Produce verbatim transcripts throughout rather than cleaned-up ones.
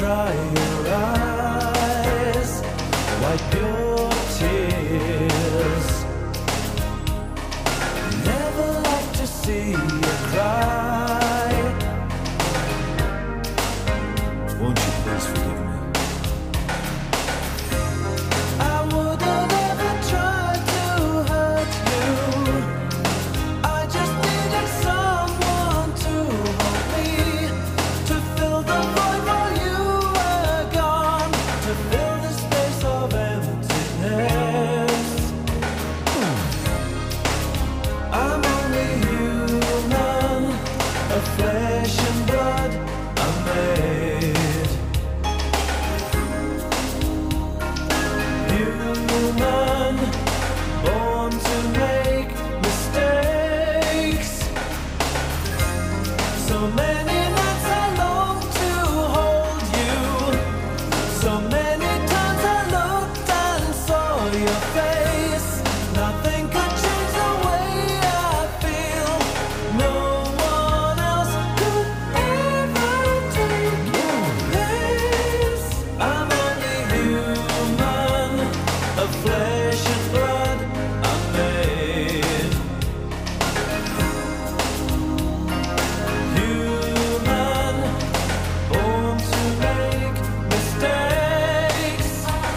dry your eyes, wipe your tears. Never like to see you cry. Won't you please forgive me? I would have never tried to hurt you. I just needed someone to hold me, to fill the void while you were gone, to fill the space of emptiness. I'm only human, of flesh and blood I'm made. Human, born to make mistakes. So many nights I long to hold you. So many times I looked and saw your face. Nothing could change the way I feel. No one else could ever take your place. I'm only human, of flesh and blood I'm made. Human, born to make mistakes.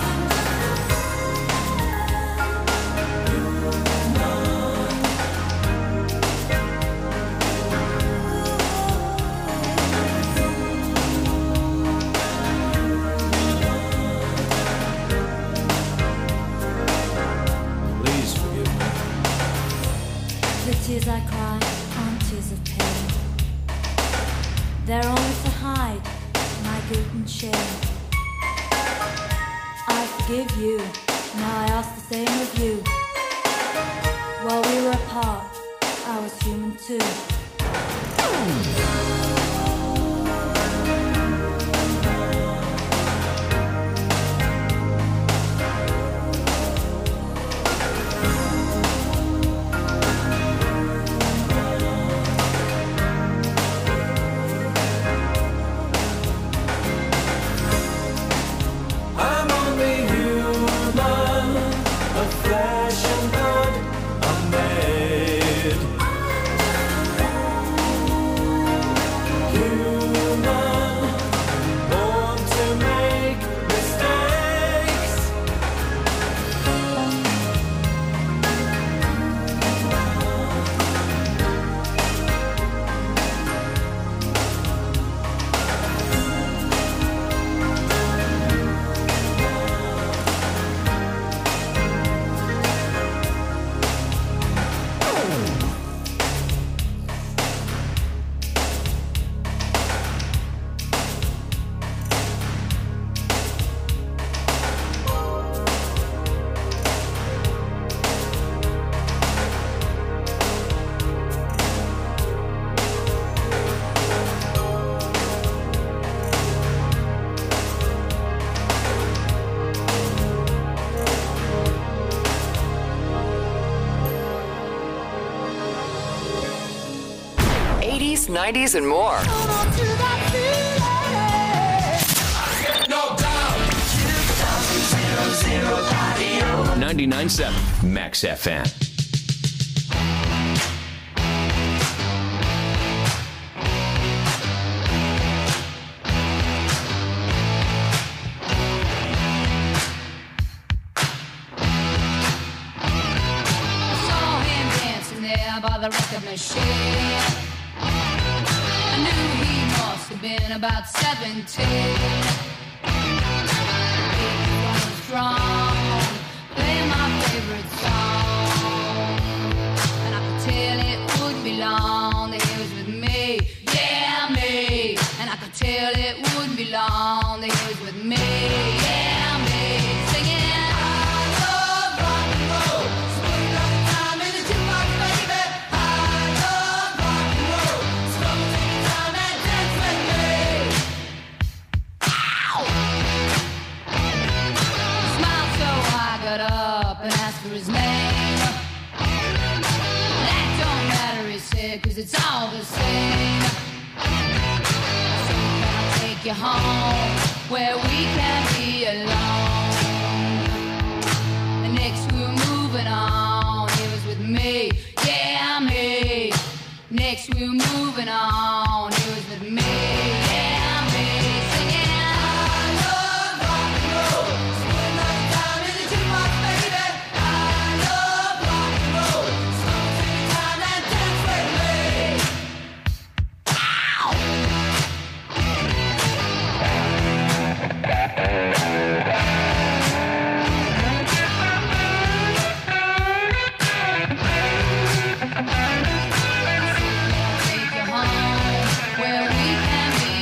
Please forgive me. The tears I cry aren't tears of pain. They're only to hide my guilt and shame. I forgive you, now I ask the same of you. While we were apart, I was human too. I'm only human, of flesh and blood I'm made. Human, born to make mistakes. eighties, nineties, and more. ninety-nine point seven Max F M. By the record machine, I knew he must have been about seventeen. He was strong, playing my favorite song, and I could tell it wouldn't be long that he was with me, yeah me. And I could tell it wouldn't be long that he was with me, yeah me. Singing. And asked for his name. That don't matter, he said, cause it's all the same. So can I take you home where we can be alone. And next we're moving on. It was with me, yeah, me. Next we're moving on. It was with me, yeah, me. Singing, I love rock and roll. Spend my time in the jukebox, baby. I love rock and roll. So take your time and dance with me. Take you home where we can be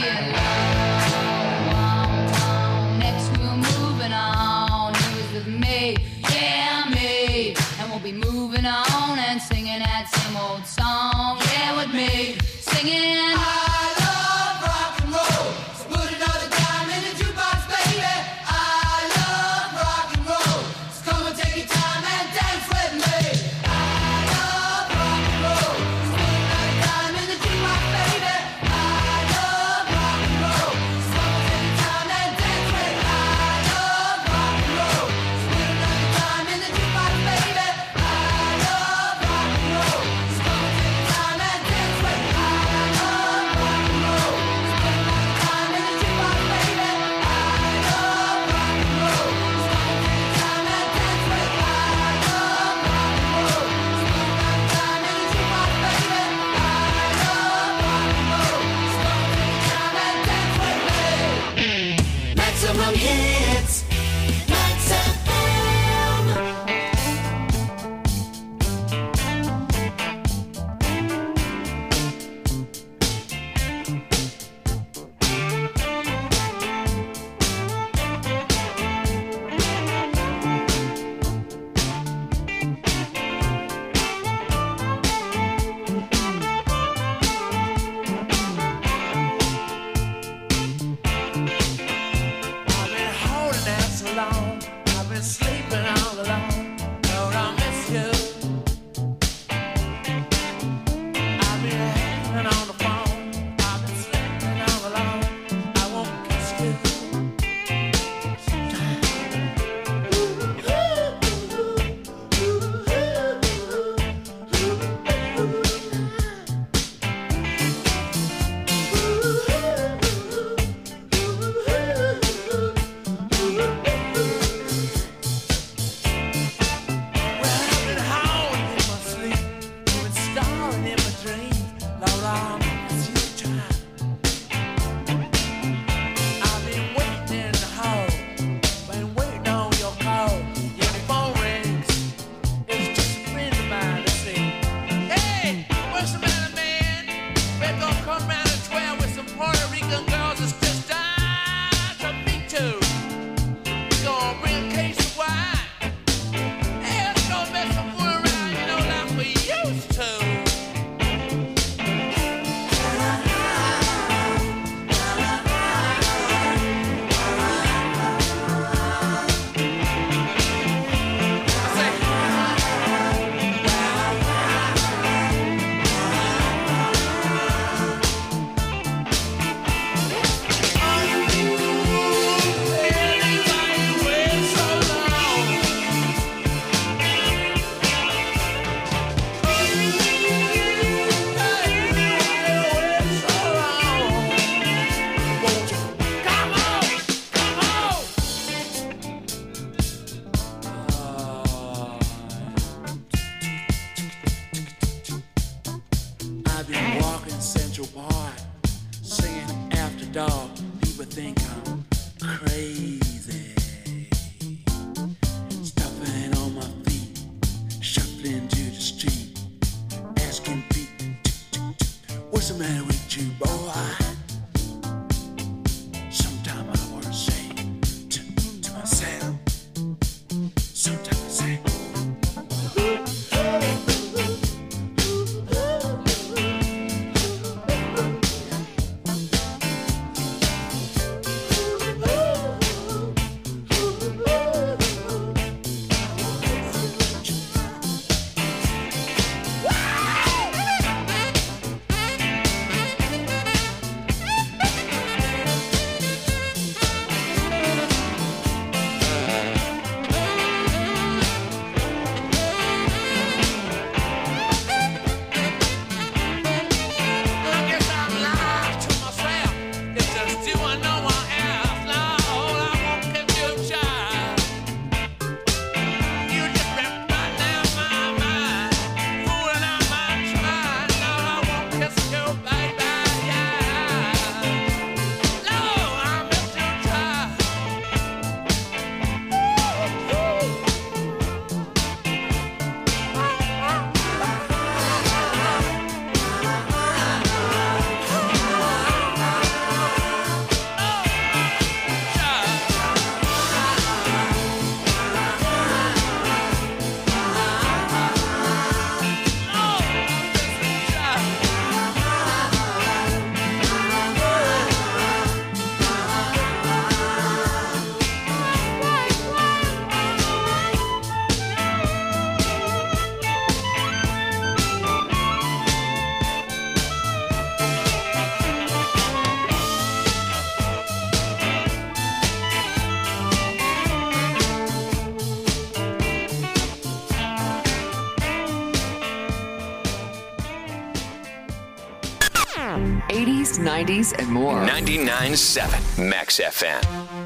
nineties, and more. ninety-nine point seven Max F M.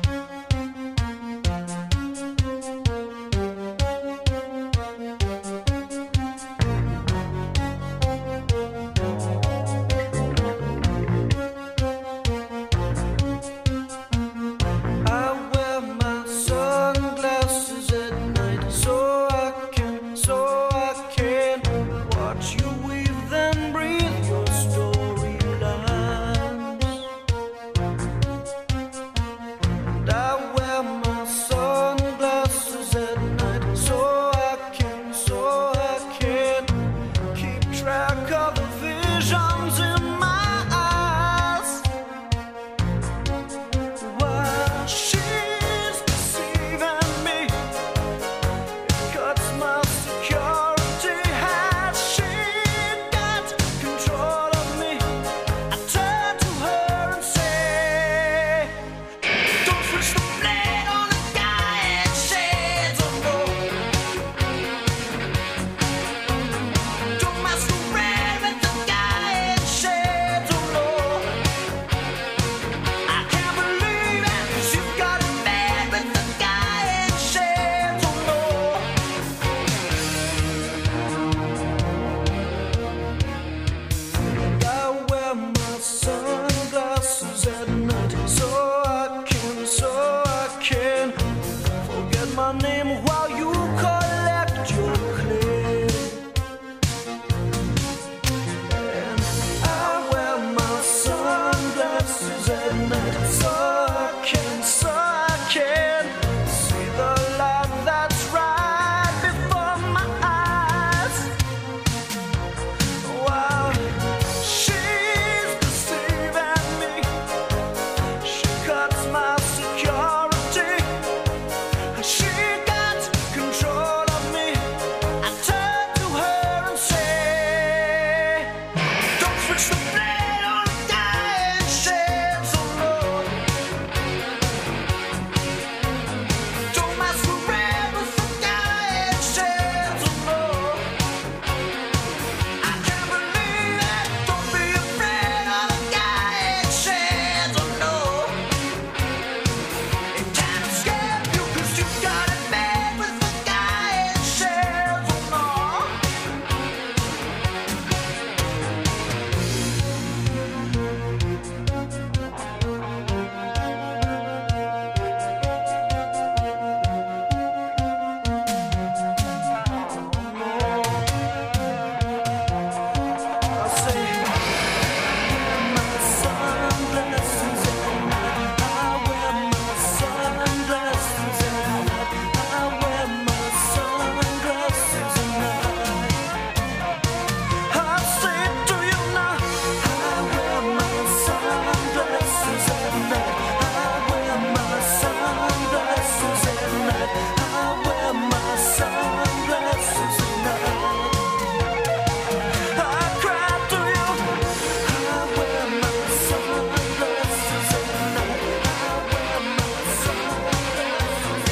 I wear my sunglasses at night so I can, so I can watch you weave and breathe your storylines. And I wear my sunglasses at night so I can, so I can keep track of the visions in my eyes. While she's deceiving me, it cuts my security. Has she got control of me? I turn to her and say, don't switch the blade on a guy in shades of gold. Don't masquerade with the guy in shades of gold. I can't believe it, 'cause you've got it bad with the guy in shades of gold. I wear my sunglasses at night so I can, so I can forget my name while you collect your clay. And I wear my sunglasses at night so I can, so I can see the light that's right before my eyes. While she's deceiving me, she cuts my security. She got control of me. I turn to her and say, don't switch the blade on a guy in shades of gold. Don't masquerade with the guy in shades of gold. I can't believe it. Don't be afraid of the guy in shades of gold. It can't escape you 'cause you got it made with the guy in shades of gold. I say, my sunglasses at night. I wear my sunglasses at night. I wear my sunglasses at night. I say to you now, I wear my sunglasses at night. I wear my sunglasses at night. I wear my sunglasses at night. I cry to you. I wear my sunglasses at night. I wear my sunglasses.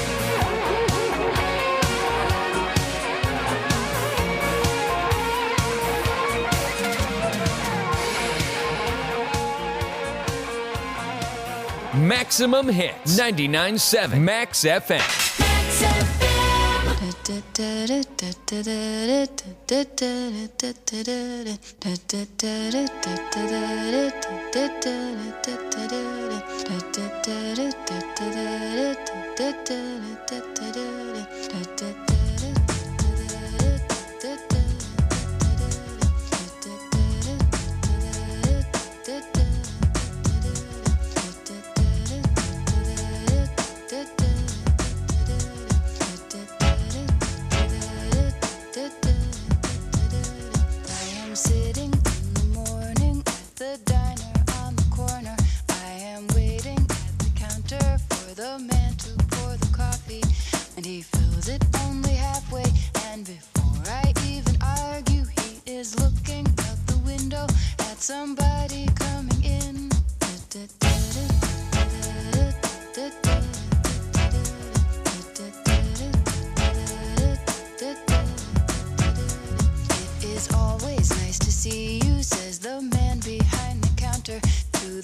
Maximum hits. ninety-nine point seven Max F M. I am sitting in the morning at the diner on the corner. I am waiting at the counter for the man to pour the coffee, and he fills it only halfway. And before I even argue, he is looking out the window at somebody coming in. It is always nice to see you, says the man behind the counter to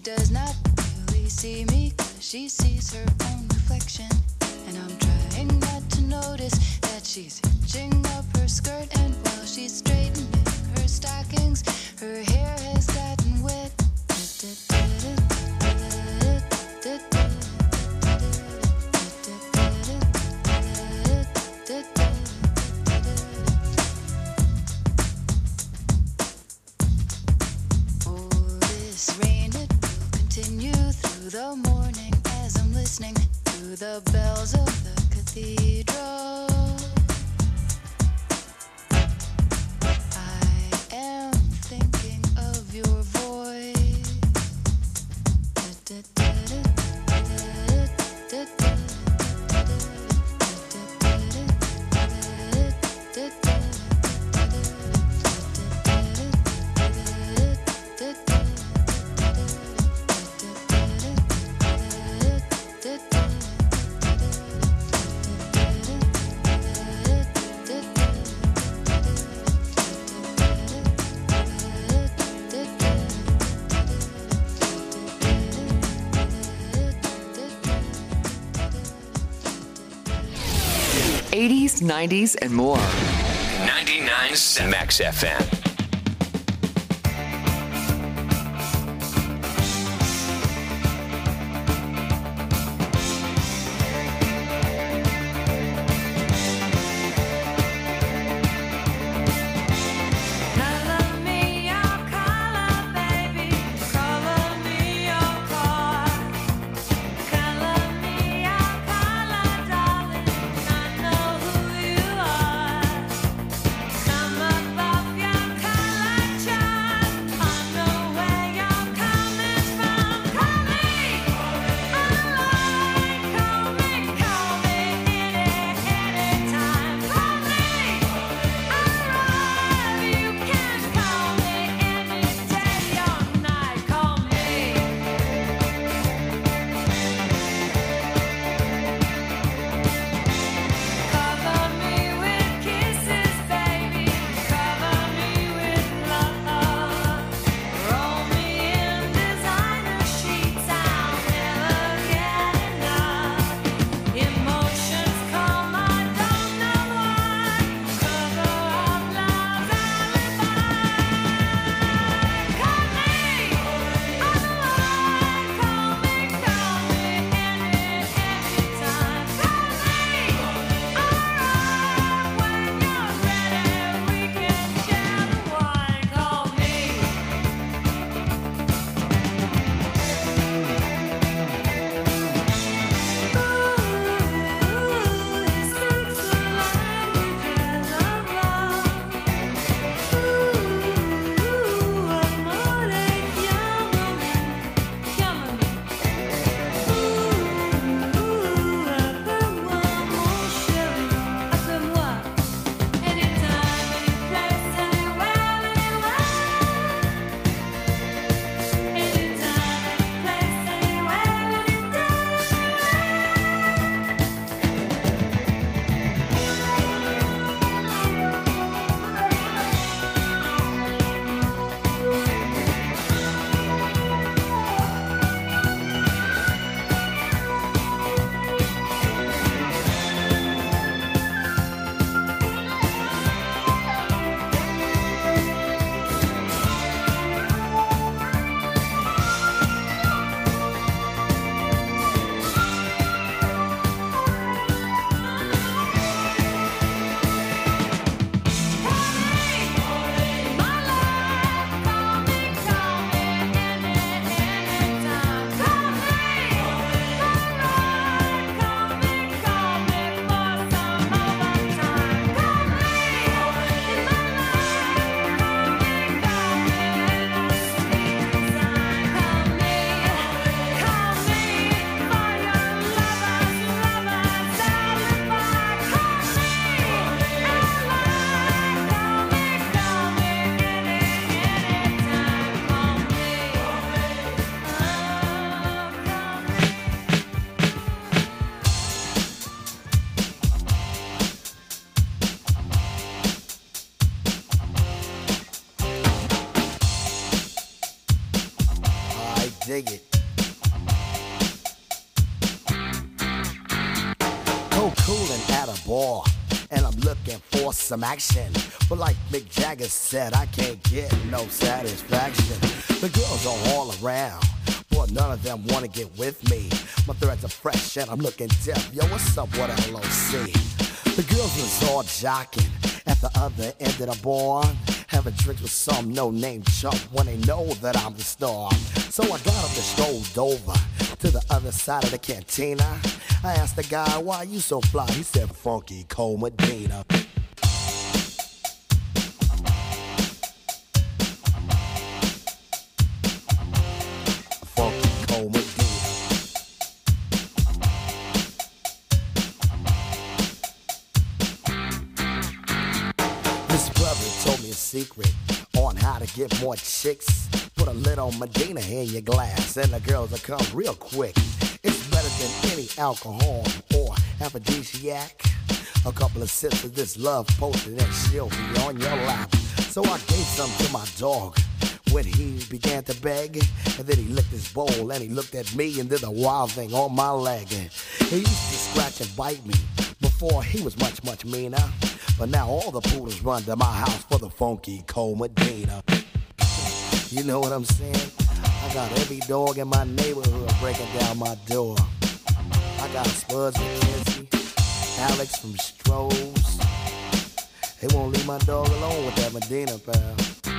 does not really see me, 'cause she sees her own reflection. And I'm trying not to notice that she's hitching up her skirt, and while she's straightening her stockings, her hair has gotten wet. Oh, this rain, it will continue through the morning as I'm listening to the bells of the cathedral. I am thinking of your voice. eighties, nineties, and more. ninety-nine seven Max F M. Color me your color, baby. Color me your car. Color me your color, darling. I know who you are. Come above your dig it. Go coolin' at a bar, and I'm looking for some action. But like Mick Jagger said, I can't get no satisfaction. The girls are all around, but none of them wanna get with me. My threads are fresh and I'm looking deaf. Yo, what's up, what L O C? The girls was all jocking at the other end of the bar, having drinks with some no-name chump when they know that I'm the star. So I got up and strolled over to the other side of the cantina. I asked the guy, why you so fly? He said, Funky Cole Medina. Funky Cole Medina. This brother told me a secret on how to get more chicks. Put a little Medina in your glass and the girls will come real quick. It's better than any alcohol or aphrodisiac. A couple of sips of this love potion and she'll be on your lap. So I gave some to my dog when he began to beg. And then he licked his bowl and he looked at me and did a wild thing on my leg. He used to scratch and bite me before he was much, much meaner. But now all the poodles run to my house for the Funky Cole Medina. You know what I'm saying? I got every dog in my neighborhood breaking down my door. I got Spuds McKenzie, Alex from Strohs. They won't leave my dog alone with that Medina, pal.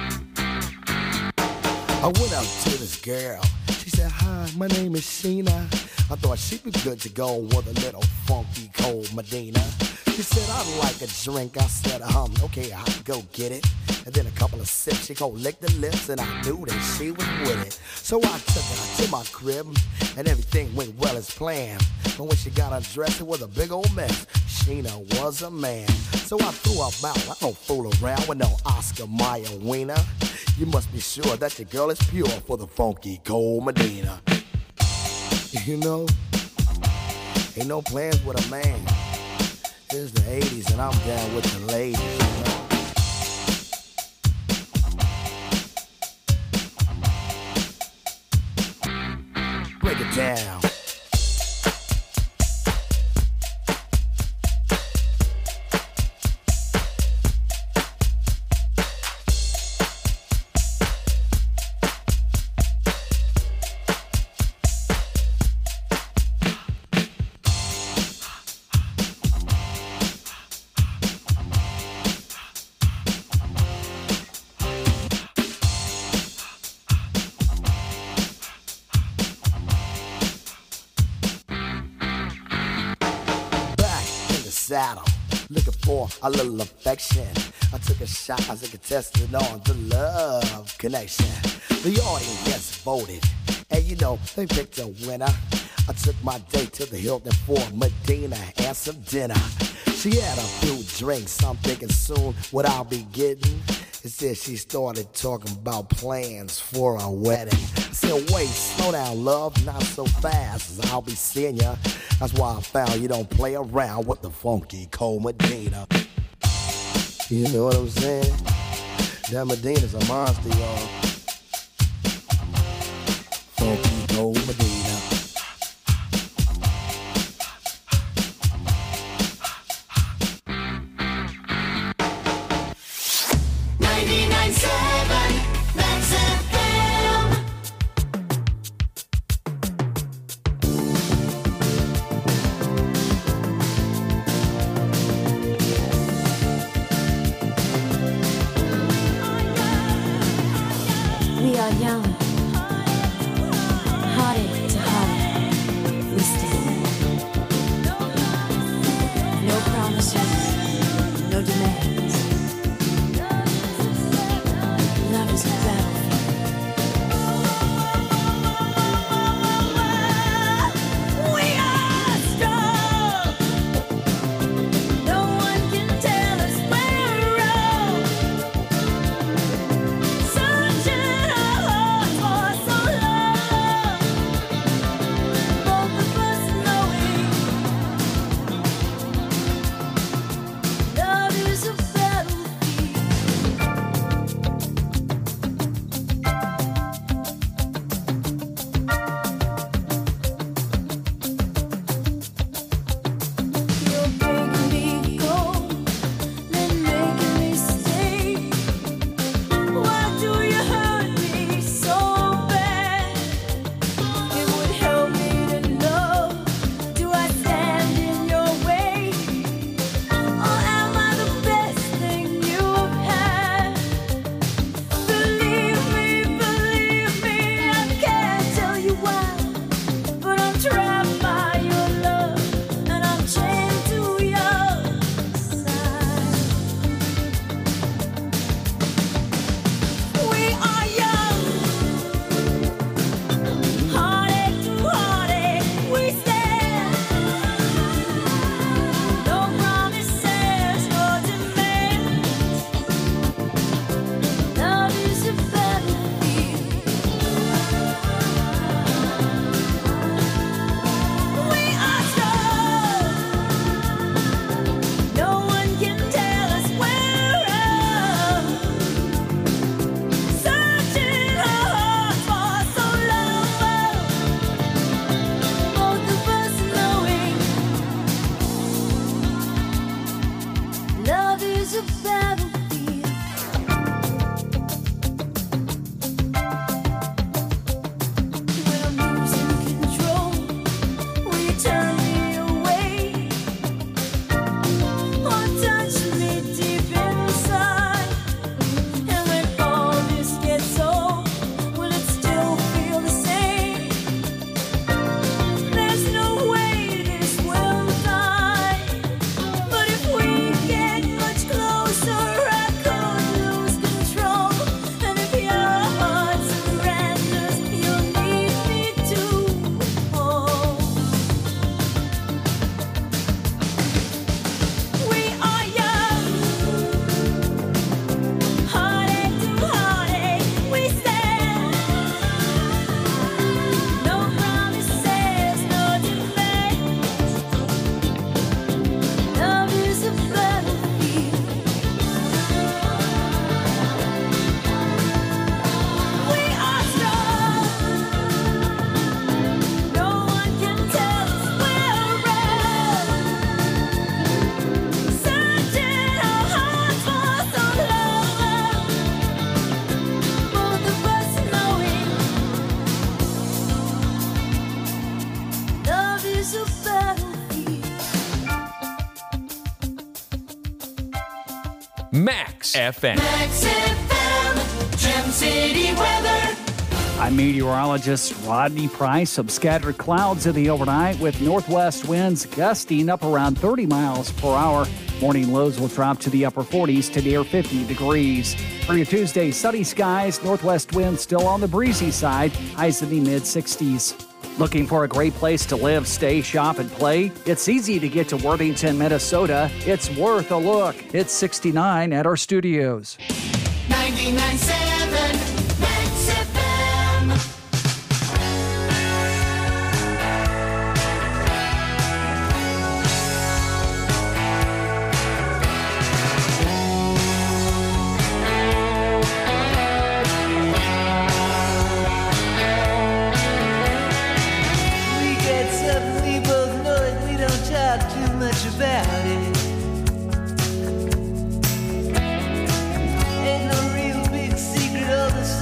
I went up to this girl. She said, hi, my name is Sheena. I thought she'd be good to go with a little Funky Cole Medina. She said, I'd like a drink. I said, um, okay, I'll go get it. And then a couple of sips, she go lick the lips, and I knew that she was with it. So I took her to my crib, and everything went well as planned. But when she got undressed, it was a big old mess. Sheena was a man. So I threw her out. I don't fool around with no Oscar Mayer wiener. You must be sure that your girl is pure for the Funky Cole Medina. You know, ain't no plans with a man. It's the eighties and I'm down with the ladies, you know. Break it down. Saddle, looking for a little affection. I took a shot as a contestant on the love connection. The audience yes voted, and you know they picked a winner. I took my date to the Hilton for Medina and some dinner. She had a few drinks, I'm thinking soon what I'll be getting. Instead she started talking about plans for a wedding. I said, wait, slow down, love, not so fast, as I'll be seeing ya. That's why I found you don't play around with the Funky Cole Medina. You know what I'm saying? That Medina's a monster, y'all. Funky Cole Medina. ninety-nine seven Max F M. We are young, hearted to heart, we stand. No promises, no demands. Love is a battlefield. We are strong. No one can tell us we're wrong. Searching our hearts is a battlefield. When I'm losing control, will you turn me away or touch me deep inside? And when all this gets old, will it still feel the same? There's no way this will die. But if we get much closer, I could lose control. And if your heart surrenders, you'll need me to hold. We are young, heartache to heartache, we stand. No promises, no defense. Love is a battlefield. We are strong. No one can tell us we're wrong. Searching our hearts for some love. Both of us knowing love is a battlefield. Max F M. Max F M, Gem City weather. I'm meteorologist Rodney Price. Some scattered clouds in the overnight with northwest winds gusting up around thirty miles per hour. Morning lows will drop to the upper forties to near fifty degrees. For your Tuesday, sunny skies, northwest winds still on the breezy side, highs in the mid sixties. Looking for a great place to live, stay, shop, and play? It's easy to get to Worthington, Minnesota. It's worth a look. It's sixty-nine at our studios. ninety-nine point seven Max F M. We get something we both know and we don't talk too much about it. Ain't no real big secret, all the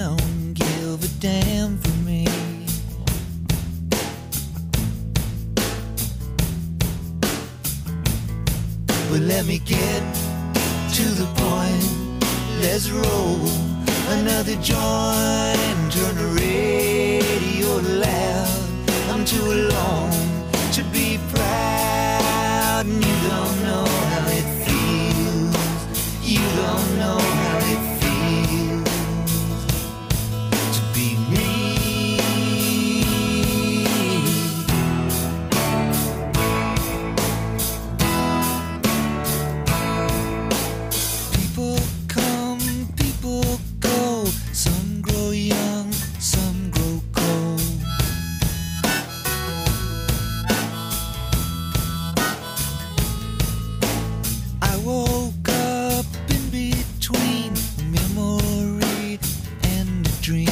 don't give a damn for me. But let me get to the point. Let's roll another joint and turn the radio loud. I'm too alone to be proud, and you don't know how it feels. You don't know how it feels to be me. People come, people go. Some grow young, some grow cold. I woke up in between a memory and a dream.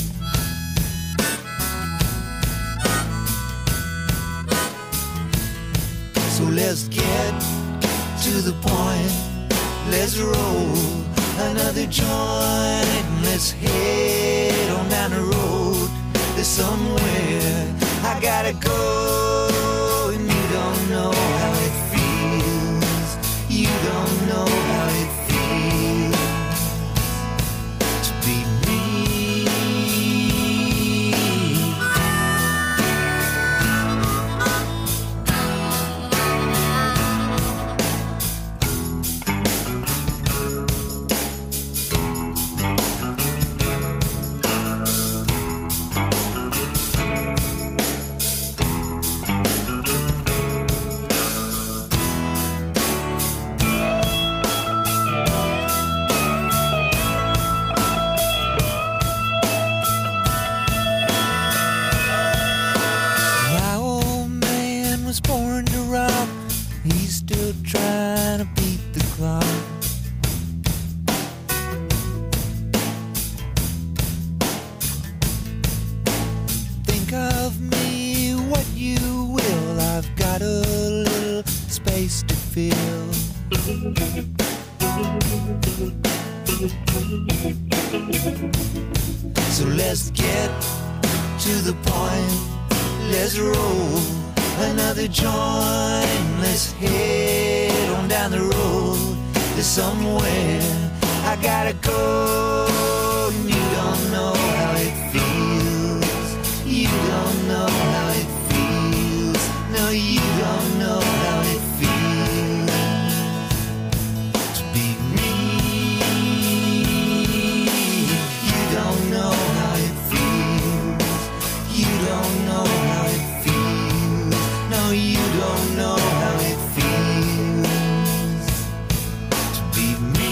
So let's get to the point. Let's roll another joint. Let's head on down the road. There's somewhere I gotta go, and you don't know how it feels. You don't know how it feels to be me. My old man was born to rock. He's still trying to beat the clock. Think of me what you will. I've got a little space to fill. So let's get to the point. Let's roll another joint. Let's head on down the road. There's somewhere I gotta go, and you don't know how it feels. You don't know how it feels. No, you don't know how it feels to be me. You don't know how it feels. You don't know how it feels. No, you don't know how it feels to be me.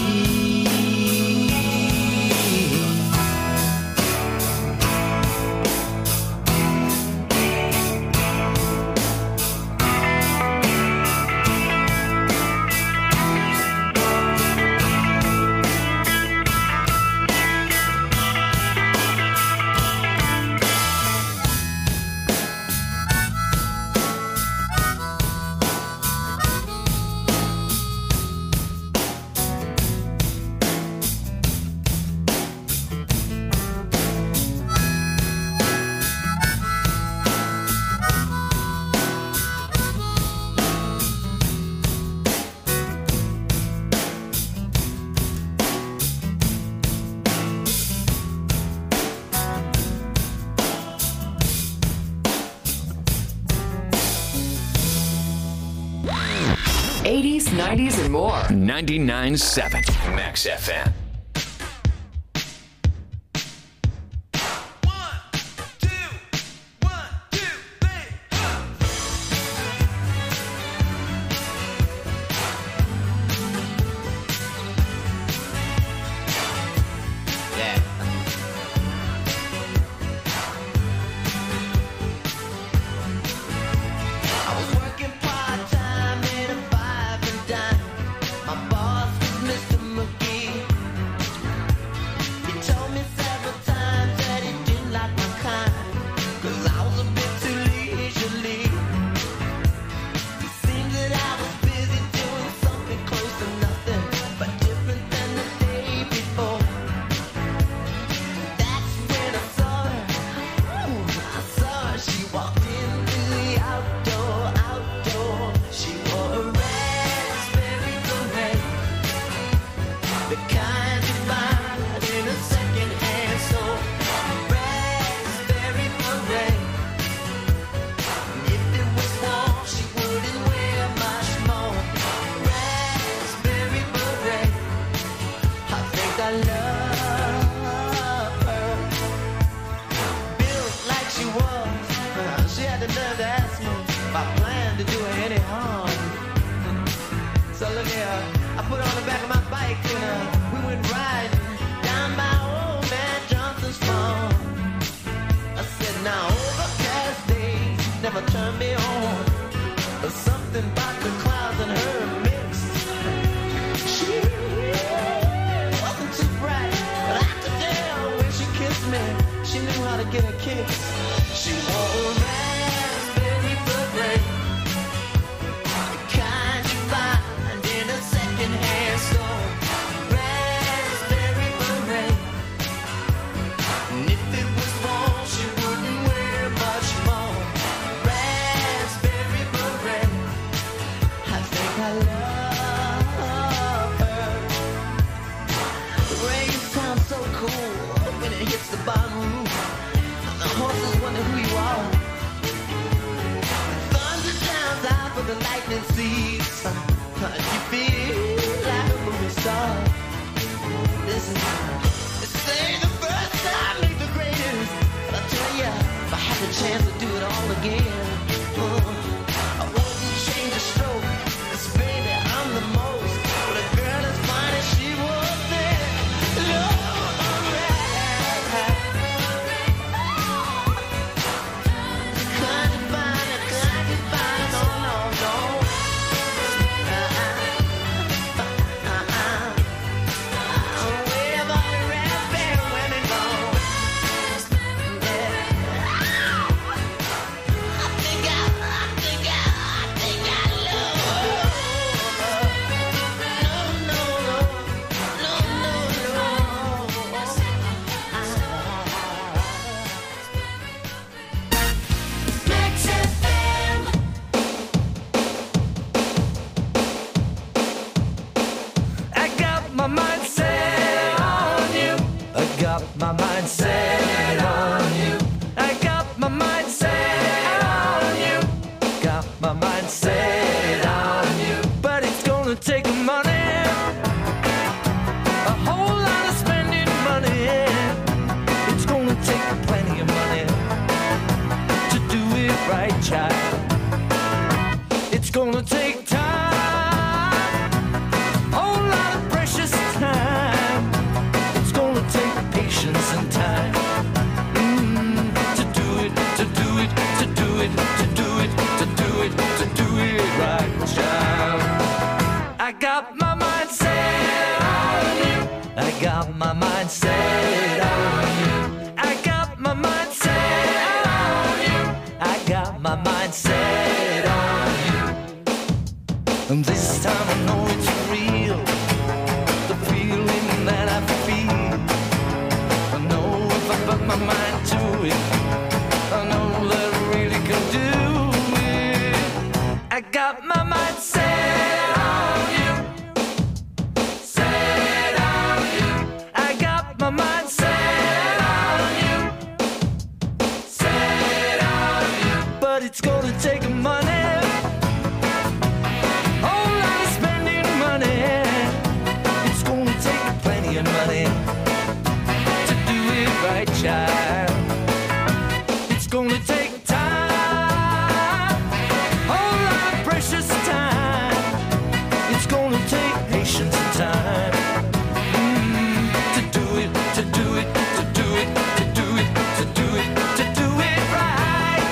eighties, nineties, and more. ninety-nine point seven Max F M. I was working part-time in a five and dime. My boss was Mister McGee. me she knew how to get a kicks. She wore a raspberry beret, the kind you find in a second-hand store. Raspberry beret, and if it was warm, she wouldn't wear much more. Raspberry beret, I think I love her. The rain sounds so cool when it hits the bottom roof. The horses wonder who you are. Thunder sounds out for the lightning seeds. You feel like a movie star. Listen, this ain't the first time make the greatest. But I'll tell ya, if I had the chance to do it all again, uh, I wouldn't change a stroke. 'Cause baby, I'm the most. But a girl as fine as she was there. Lord, my mind set on you. I got my mind set on you. Got my mind set on you. But it's gonna take money, a whole lot of spending money. It's gonna take plenty of money to do it right, child. It's gonna take time, whole lot of precious time. It's gonna take patience and time mm, to do it, to do it, to do it, to do it, to do it, to do it right, child. I got my mind set on you. I got my mind set on you. I got my mind set on you. I got my mind set on you. And this time I know it's real, the feeling that I feel. I know if I put my mind to it, I know that I really can do it. I got my mind set on you, set on you. I got my mind set on you, set on you. But it's gonna take money, whole lot of spending money. It's gonna take plenty of money to do it right, child. It's gonna take time, whole lot of precious time. It's gonna take patience and time mm, to do it, to do it, to do it, to do it, to do it, to do it right.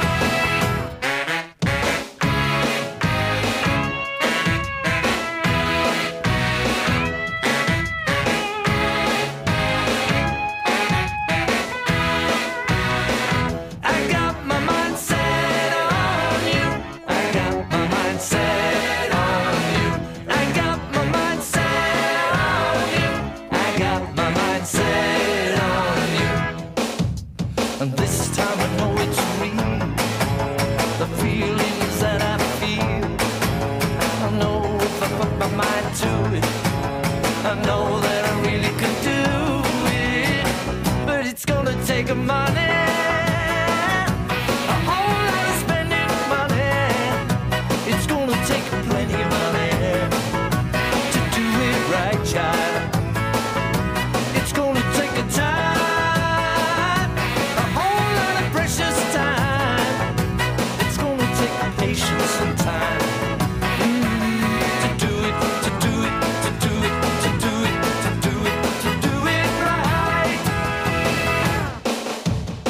I got my mind set on you. I got my mind set on you. I got my mind set on you. I got my mind set on you. And this time I know it's real, the feelings that I feel. I know if I put my mind to it, I know that I really could do it. But it's gonna take money, a whole lot of spending money. It's gonna take plenty of money to do it right, child. It's gonna take a time, a whole lot of precious time. It's gonna take patience and time mm, to do it, to do it, to do it, to do it, to do it, to do it right.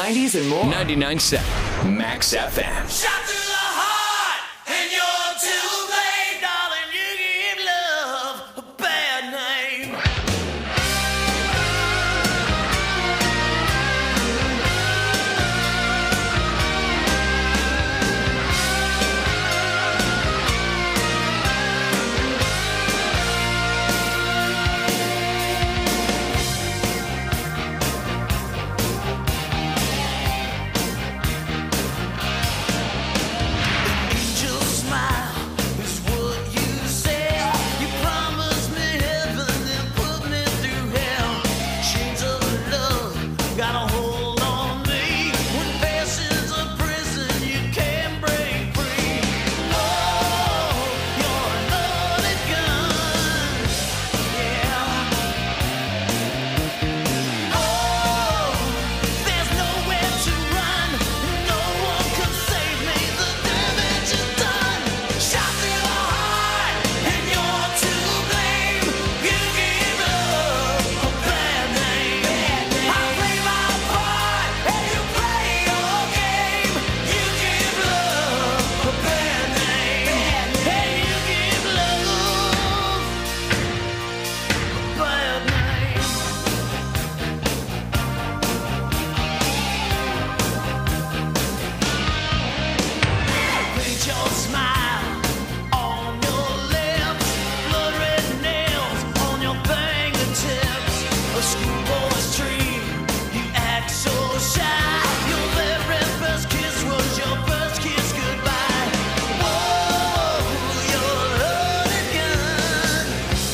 nineties, and more. ninety-nine point seven Max F M. Shot through the heart, and you're to blame, darling. You give love a bad name. Angel smile is what you say. You promised me heaven, then put me through hell. Chains of love got a hold on me. When passion's a prison, you can't break free. Oh, you're a loaded gun, yeah. Oh, there's nowhere to run. No one can save me. The damage is done. Shot through the heart, and you're to blame. You give love a bad name. I play my part, and you play your game. You give love a bad name, and you give love a bad name. Paint your smile on your lips, blood red nails on your fingertips. A schoolboy's dream, you act so shy. Your very first kiss was your first kiss goodbye. Whoa, you're a loaded gun.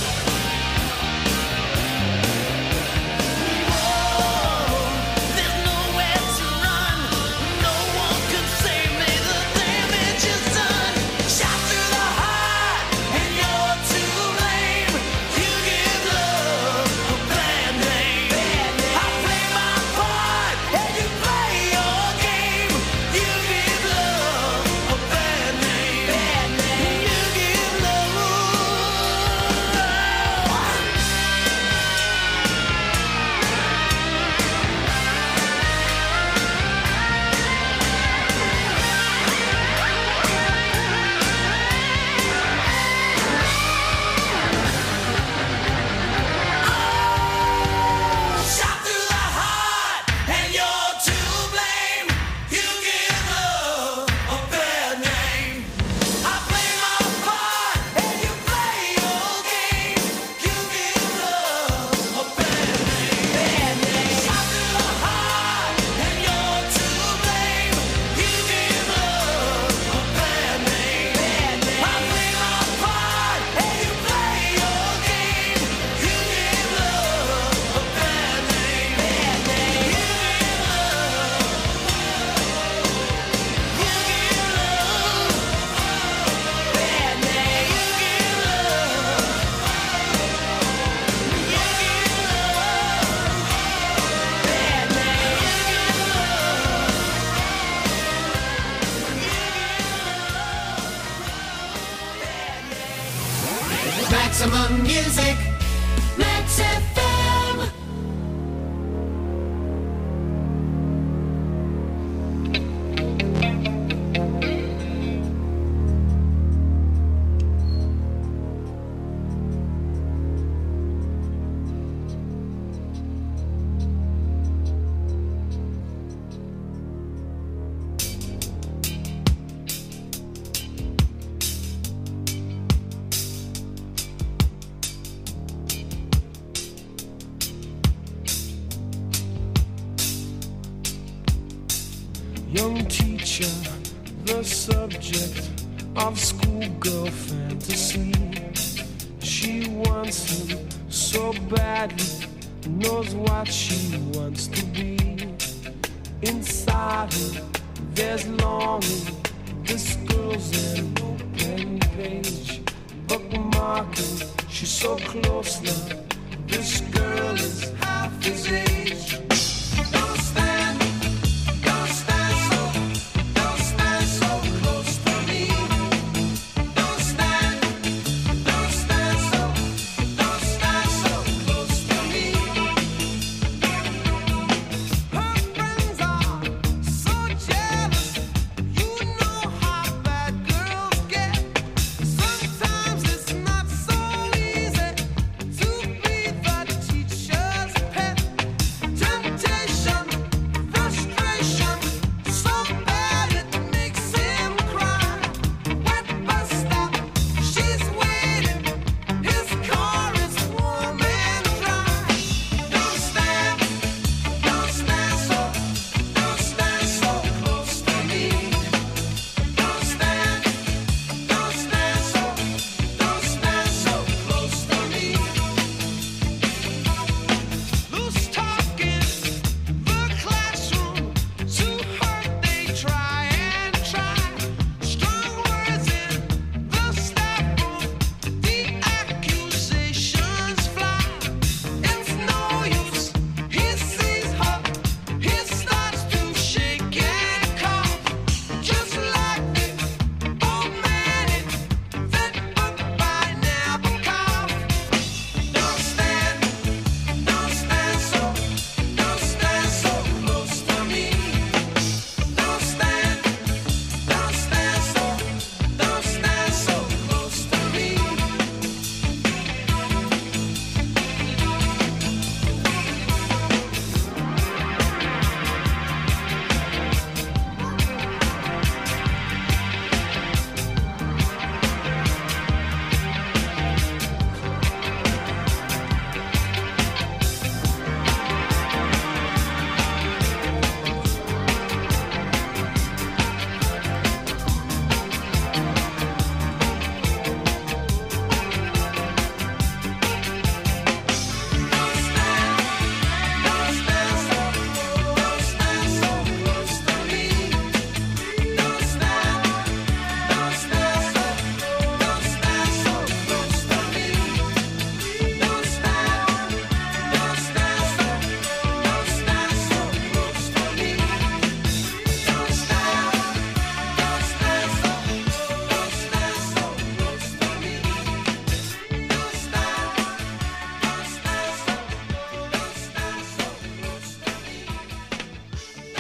Whoa, there's nowhere to run. No one can save me. The damage is done. Shot through the heart, and you're to blame. You give love a bad name. I play my part, and you play your game. You give love a bad name. You give love. Shot through the heart, and you're to blame. You give love a bad name. I play my part, and you play your game. You give love a bad name. Shot through the heart, and you're to blame. You give love a bad name. I play my part, and you play your game. You give love a bad name. You give Maximum music, Max F M. Young teacher, the subject of schoolgirl fantasy. She wants him so badly, knows what she wants to be. Inside her, there's longing. This girl's an open page, bookmarking. She's so close now. This girl is half his age. Don't stand, don't stand so, don't stand so close to me. Don't stand, don't stand so, don't stand so close to me. Her friends are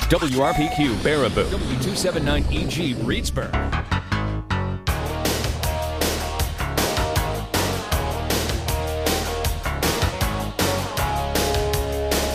W R P Q Baraboo, W two seventy-nine E G Reedsburg.